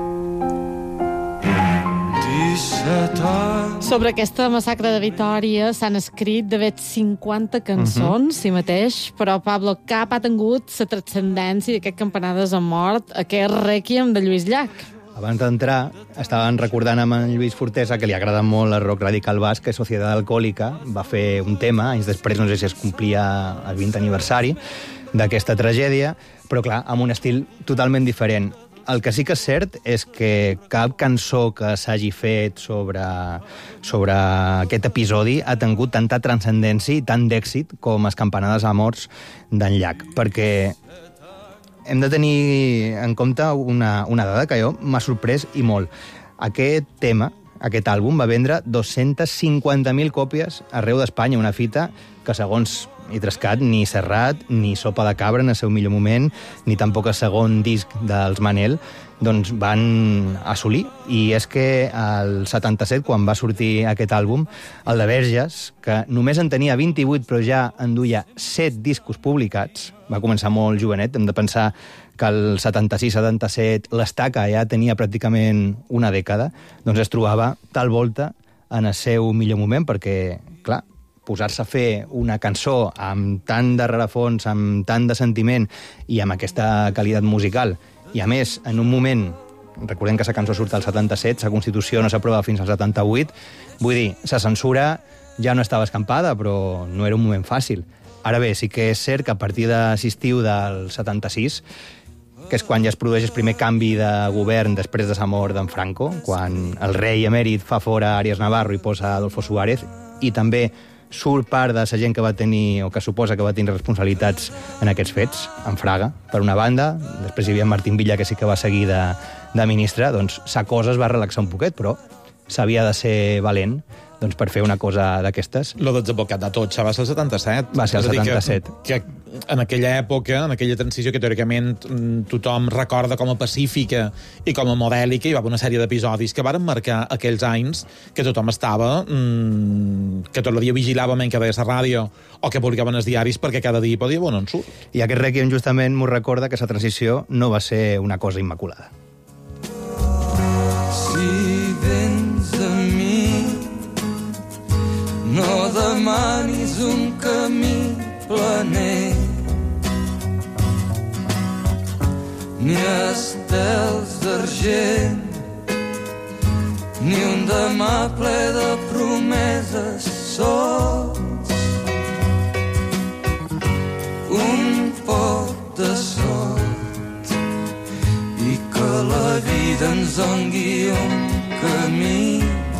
disset anys. Sobre aquesta massacre de Vitòria s'han escrit de fet cinquanta cançons, uh-huh. si mateix, però, Pablo, cap ha tingut la transcendència d'aquest campanades a mort, aquest rèquiem de Lluís Llach. Abans d'entrar, estaven recordant amb en Lluís Fortesa, que li agrada molt el rock radical basc, que Societat Alcohòlica va fer un tema, anys després, no sé si es complia el vint aniversari d'aquesta tragèdia, però clar, amb un estil totalment diferent. El que sí que és cert és que cap cançó que s'hagi fet sobre, sobre aquest episodi ha tingut tanta transcendència i tant d'èxit com les campanades a morts d'en Llach, perquè hem de tenir en compte una, una dada que jo m'ha sorprès i molt. Aquest tema, aquest àlbum, va vendre dos-centes cinquanta mil còpies arreu d'Espanya, una fita que, segons Idrescat, ni Serrat, ni Sopa de Cabra en el seu millor moment, ni tampoc el segon disc dels Manel, doncs van assolir. I és que el setanta-set, quan va sortir aquest àlbum, el de Verges, que només en tenia vint-i-vuit però ja en duia set discos publicats, va començar molt jovenet, hem de pensar que el setanta-sis setanta-set l'estaca ja tenia pràcticament una dècada, doncs es trobava tal volta en el seu millor moment, perquè, clar, posar-se a fer una cançó amb tant de rerefons, amb tant de sentiment i amb aquesta qualitat musical, i a més, en un moment, recordem que la cançó surt al setanta-set, la Constitució no s'aprova fins al setanta-vuit, vull dir, la censura ja no estava escampada, però no era un moment fàcil. Ara bé, sí que és cert que a partir de l'estiu del setanta-sis, que és quan ja es produeix el primer canvi de govern després de la mort d'en Franco, quan el rei emèrit fa fora Arias Navarro i posa Adolfo Suárez, i també surt part de la gent que va tenir, o que suposa que va tenir responsabilitats en aquests fets, en Fraga, per una banda, després hi havia Martín Villa, que sí que va seguir de, de ministre, doncs sa cosa es va relaxar un poquet, però s'havia de ser valent doncs, per fer una cosa d'aquestes. Lo d'advocat de tot, va ser el setanta-set. Va ser el setanta-set. Que, que en aquella època, en aquella transició que teòricament tothom recorda com a pacífica i com a modèlica, hi va haver una sèrie d'episodis que varen marcar aquells anys que tothom estava, mmm, que tot el dia vigilàvem en que deia la ràdio o que publicaven els diaris perquè cada dia podia veure on surt. I aquest Requiem justament m'ho recorda que la transició no va ser una cosa immaculada. Si vens a mi, no demanis un camí planer, ni estels d'argent, ni un demà ple de promeses sols. Un poc de sort i que la vida ens doni un camí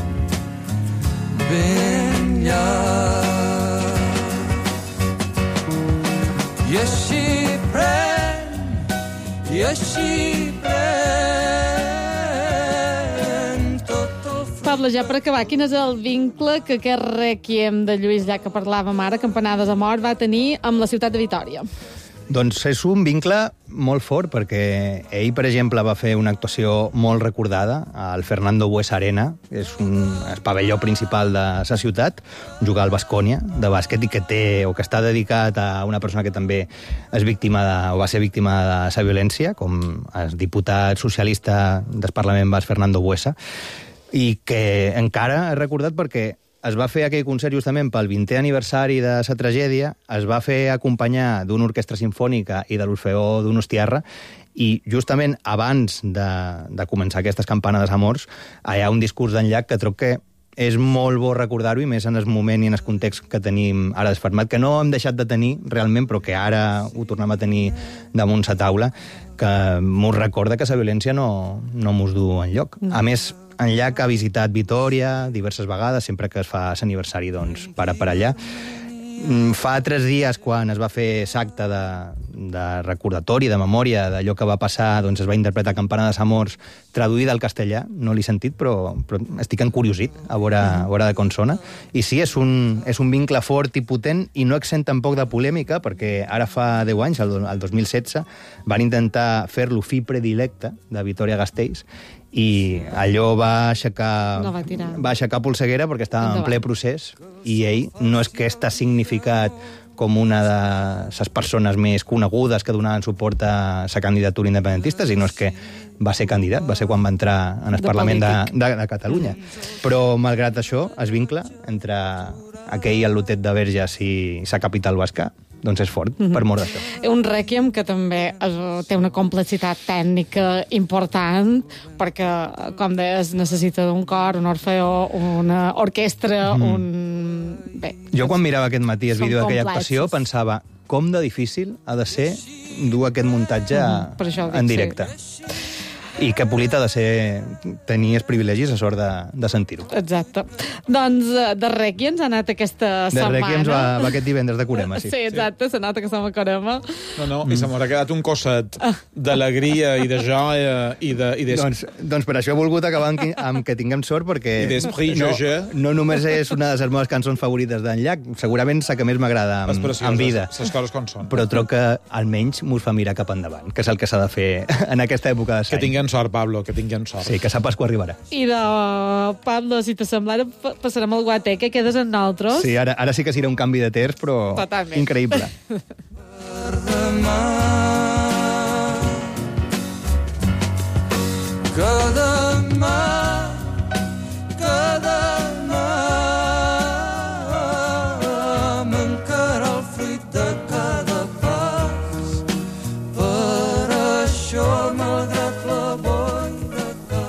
ben llarg. I així pren, i així pren tot el... Pablo, ja per acabar, quin és el vincle que aquest Requiem de Lluís Llach que parlàvem ara, Campanades a mort, va tenir amb la ciutat de Vitòria? Doncs és un vincle molt fort, perquè ell, per exemple, va fer una actuació molt recordada al Fernando Buesa Arena, és un el pavelló principal de la ciutat, jugar al Baskonia de bàsquet, i que té, o que està dedicat a una persona que també és víctima de, o va ser víctima de la violència, com el diputat socialista del Parlament Basc, Fernando Buesa, i que encara és recordat perquè es va fer aquell concert justament pel vintè aniversari de la tragèdia, es va fer acompanyar d'una orquestra sinfònica i de l'Orfeó Donostiarra, i justament abans de, de començar aquestes campanades a morts, hi ha un discurs d'en Llach que troc que és molt bo recordar-ho, i més en el moment i en el context que tenim ara desfermat, que no hem deixat de tenir realment, però que ara ho tornem a tenir damunt sa taula, que mos recorda que la violència no, no mos du enlloc. No. A més, en Llach ha visitat Vitòria diverses vegades, sempre que es fa l'aniversari, doncs, para per allà. Fa tres dies, quan es va fer l'acte de, de recordatori, de memòria, d'allò que va passar, doncs es va interpretar Campanades a morts, traduïda al castellà. No l'he sentit, però, però estic encuriosit a veure, a veure de com sona. I sí, és un, és un vincle fort i potent, i no exempt tampoc de polèmica, perquè ara fa deu anys, el, el dos mil setze, van intentar fer-lo fi predilecte de Vitòria-Gasteiz, i allò va aixecar, no va, va aixecar polseguera perquè estava Endavant. en ple procés, i ell no és que està significat com una de les persones més conegudes que donaven suport a la candidatura independentista, sinó és que va ser candidat, va ser quan va entrar en el de Parlament de, de, de Catalunya. Però, malgrat això, es vincla entre aquell al·lotet de Verges i la capital basca, doncs és fort, mm-hmm. per mort d'això. Un Requiem que també té una complexitat tècnica important, perquè, com deies, necessita d'un cor, un orfeó, una orquestra, mm. un... Bé, jo quan mirava aquest matí el vídeo d'aquella actuació pensava com de difícil ha de ser dur aquest muntatge mm-hmm. en directe. Sí. I que Polit ha de ser, tenir els privilegis a sort de, de sentir-ho. Exacte. Doncs de Requiems ha anat aquesta de setmana. De Requiems va, va aquest divendres de Corema, sí. Sí, exacte, s'ha anat que som a Corema. No, no, mm. i se m'ha quedat un cosset d'alegria i de joia i de... I de... Doncs, doncs per això he volgut acabar amb, amb que tinguem sort, perquè no, no només és una de les meves cançons favorites d'en Llach, segurament la que més m'agrada en, en vida. Les coses com són. Però troc que almenys mos fa mirar cap endavant, que és el que s'ha de fer en aquesta època de l'any. Que tinguem sort, Pablo, que tinguem sort. Sí, que sa Pasqua arribarà. I de Pablo, si te sembla, ara passarem al guaté, que quedes en nosaltres. Sí, ara, ara sí que serà un canvi de terç, però Totalment. Increïble. Per demà que demà que demà m'encara el fruit de cada pas. Per això, malgrat la boira que...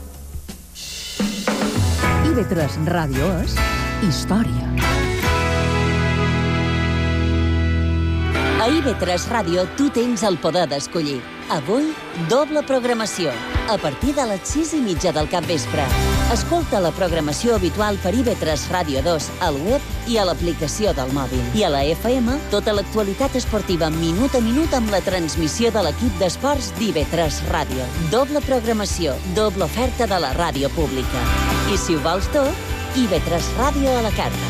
I ve tres Ràdio és història. A I V tres Ràdio tu tens el poder d'escollir. Avui, doble programació. a partir de les sis i mitja del capvespre. Escolta la programació habitual per I V tres Ràdio dos al web i a l'aplicació del mòbil. I a la F M, tota l'actualitat esportiva minut a minut amb la transmissió de l'equip d'esports d'I V tres Ràdio. Doble programació, doble oferta de la ràdio pública. I si ho vols tot, I V tres Ràdio a la carta.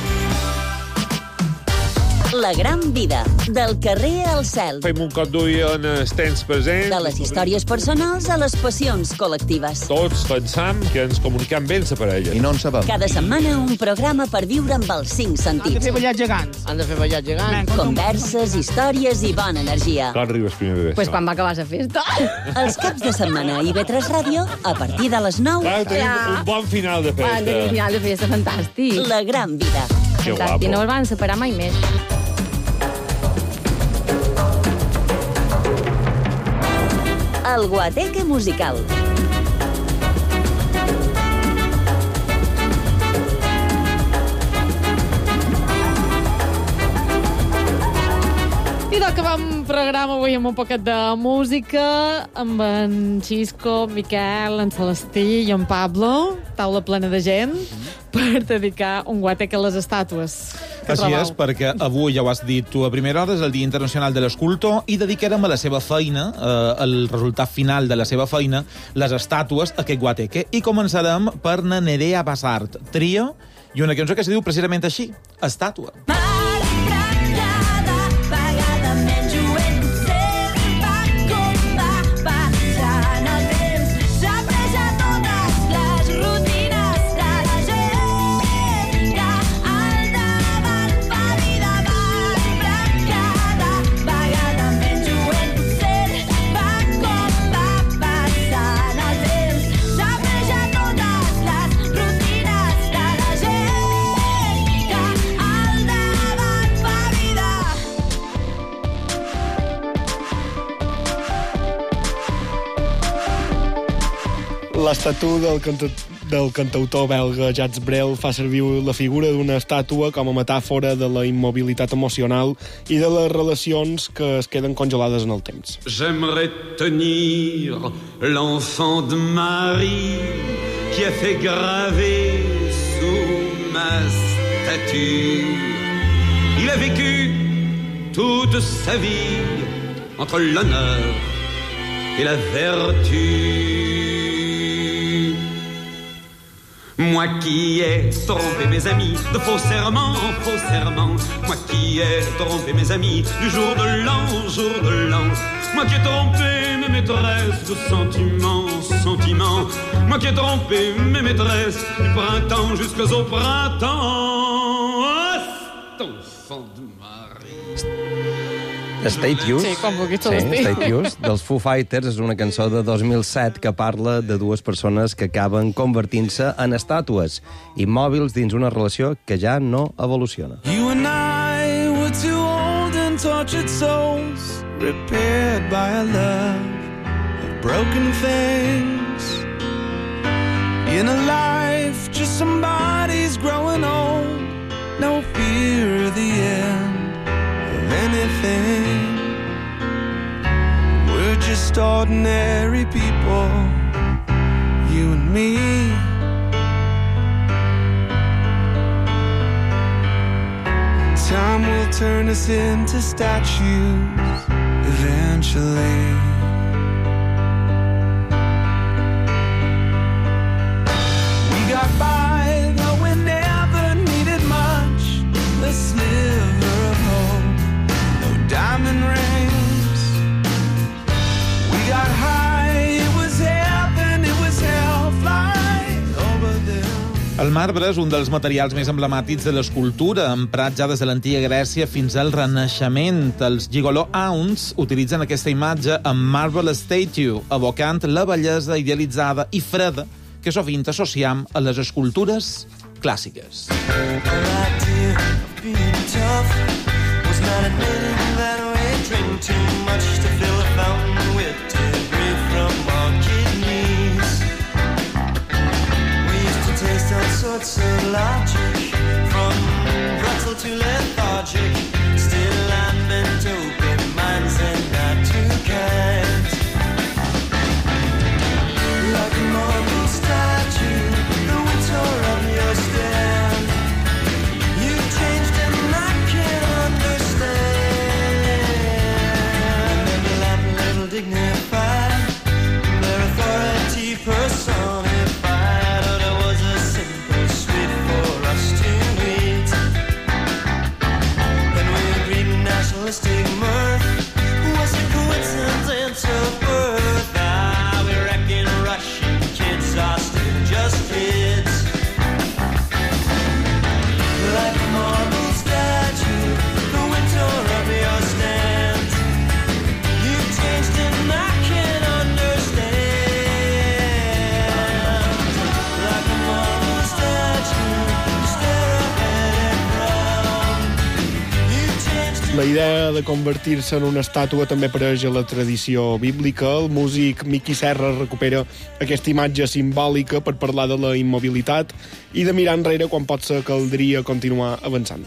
La gran vida, del carrer al cel. Fem un cop d'ull en els temps presents. De les històries personals a les passions col·lectives. Tots pensam que ens comunicam bé amb la parella. I no en sabem. Cada setmana un programa per viure amb els cinc sentits. Han de fer ballar gegants. Han de fer ballar gegants. Converses, històries i bona energia. Quan arribes primer de Pues quan va acabar la festa. Els caps de setmana a I V tres Ràdio, a partir de les nou. Clar, tenim Ja. un bon final de festa. Ah, tenim un final de festa fantàstic. La gran vida. Que Fantàstic, guapo. no els van separar mai més. El Guateque musical. I d'acabam programa avui amb un poquet de música, amb en Xisco, Miquel, en Celestí i en Pablo, taula plena de gent, per dedicar un guatec a les estàtues. Què Així trobeu? és, perquè avui, ja ho has dit tu a primera hora, és el Dia Internacional de l'Escultor i dedicarem a la seva feina, eh, el resultat final de la seva feina, les estàtues a aquest guateque. I començarem per na Nerea Basart, trio, i una cançó que se diu precisament així, Estàtua. L'estatut del, canta, del cantautor belga Jacques Brel fa servir la figura d'una estàtua com a metàfora de la immobilitat emocional i de les relacions que es queden congelades en el temps. J'aimerais tenir l'enfant de Marie qui a fait graver sous ma statue. Il a vécu toute sa vie entre l'honneur et la vertu. Moi qui ai trompé mes amis de faux serments en faux serments, moi qui ai trompé mes amis du jour de l'an au jour de l'an, moi qui ai trompé mes maîtresses de sentiments, sentiments, moi qui ai trompé mes maîtresses du printemps jusqu'au printemps. Oh, cet enfant de Marie. State Use, Sí, quan vulguis, sí, Celestí. State Use, dels Foo Fighters, és una cançó de dos mil set que parla de dues persones que acaben convertint-se en estàtues immòbils dins una relació que ja no evoluciona. You and I were two old and tortured souls, repaired by a love of broken things. In a life, just some bodies growing old, no fear of the end of anything. We're just ordinary people, you and me. Time will turn us into statues eventually. We got by, though we never needed much. A sliver of hope, no diamond rings. We got high, it was heaven, it was hell, fly over them. El marbre és un dels materials més emblemàtics de l'escultura, emprat ja des de l'antiga Grècia fins al Renaixement. Els gigoló Aunts utilitzen aquesta imatge amb Marble Statue, evocant la bellesa idealitzada i freda que sovint associam a les escultures clàssiques. Being tough was not admitting that we drink too much to fill a fountain with debris from our kidneys. We used to taste all sorts of logic, from pretzel to lethargic. Still I'm meant to open minds and not too kind. La idea de convertir-se en una estàtua també apareix a la tradició bíblica. El músic Miqui Serra recupera aquesta imatge simbòlica per parlar de la immobilitat i de mirar enrere quan potser caldria continuar avançant.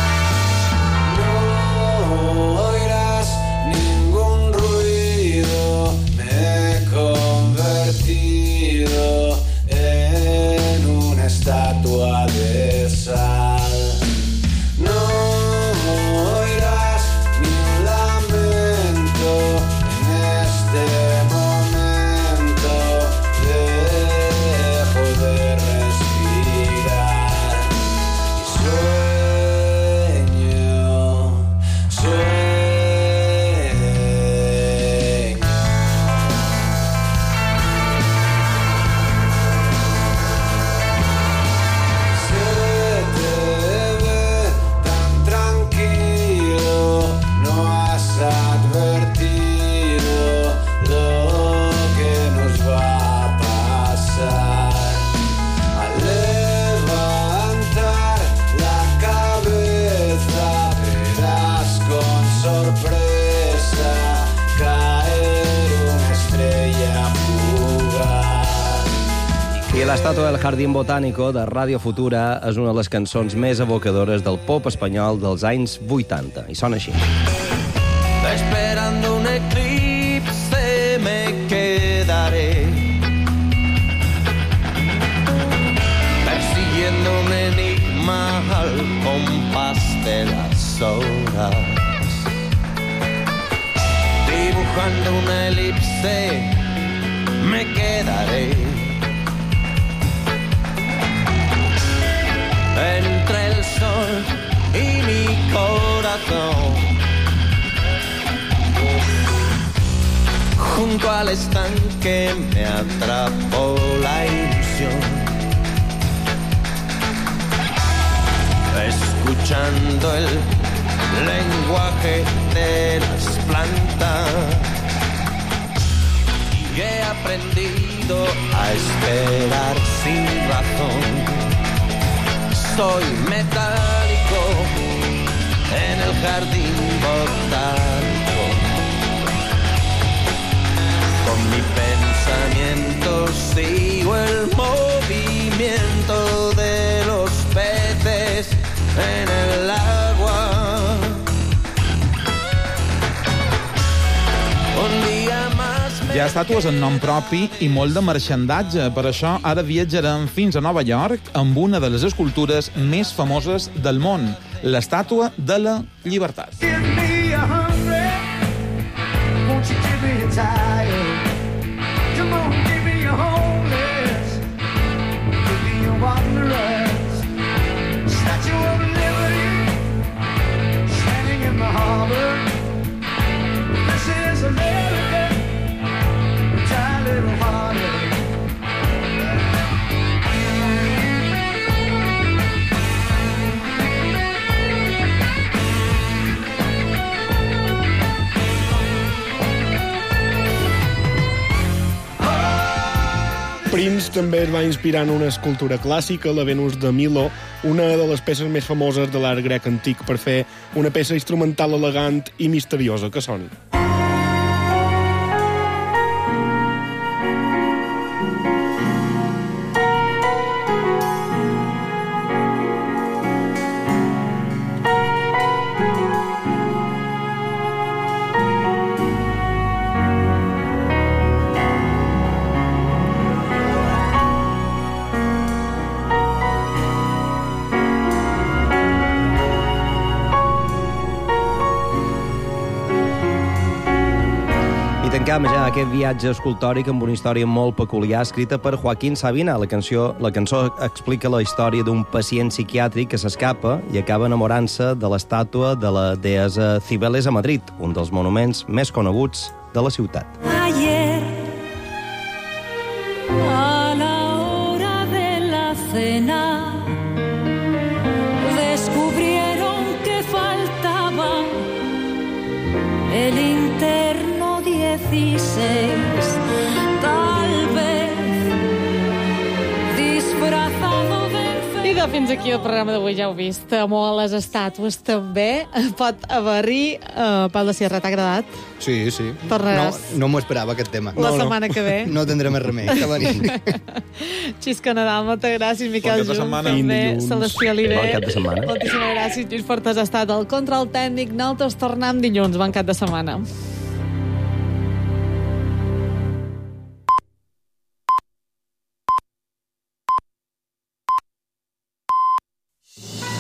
Estatua de sal. No oirás ni un lamento en este momento de poder respirar. Y sueño, sueño. L'estàtua del Jardín Botánico de Radio Futura és una de les cançons més evocadores del pop espanyol dels anys vuitanta. I sona així. Esperando un eclipse me quedaré, persiguiendo un enigma al compás de las horas, dibujando una elipse me quedaré entre el sol y mi corazón, junto al estanque me atrapó la ilusión, escuchando el lenguaje de las plantas, y he aprendido a esperar sin razón. Soy metálico en el jardín botánico. Con mi pensamiento sigo el movimiento de los peces en el agua. Un día más. Hi ha estàtues en nom propi i molt de marxandatge. Per això ara viatjarem fins a Nova York amb una de les escultures més famoses del món, l'estàtua de la llibertat. Prince també es va inspirar en una escultura clàssica, la Venus de Milo, una de les peces més famoses de l'art grec antic, per fer una peça instrumental elegant i misteriosa que soni. Tancam ja aquest viatge escultòric amb una història molt peculiar escrita per Joaquín Sabina. La cançó, la cançó explica la història d'un pacient psiquiàtric que s'escapa i acaba enamorant-se de l'estàtua de la deessa Cibeles a Madrid, un dels monuments més coneguts de la ciutat. Ayer, a la hora de la cena, descubrieron que faltaba el interno dieciséis, tal vez disfrazado de... I de Doncs fins aquí el programa d'avui, ja heu vist. Amor a les estàtues també. Pot haver-hi. Uh, Pau de Sierra, t'ha agradat? Sí, sí. Tornaràs. No, no m'ho esperava, aquest tema. La no, setmana no. que ve. No tindré més remei que venir. Xisca Nadal, moltes gràcies, Miquel Bon cap de Jung. setmana. També, Dilluns. Celestí Oliver. Bon cap de setmana. Moltíssimes gràcies, Lluís Fortes ha estat el control tècnic. Nosaltres tornem dilluns. Bon cap de setmana.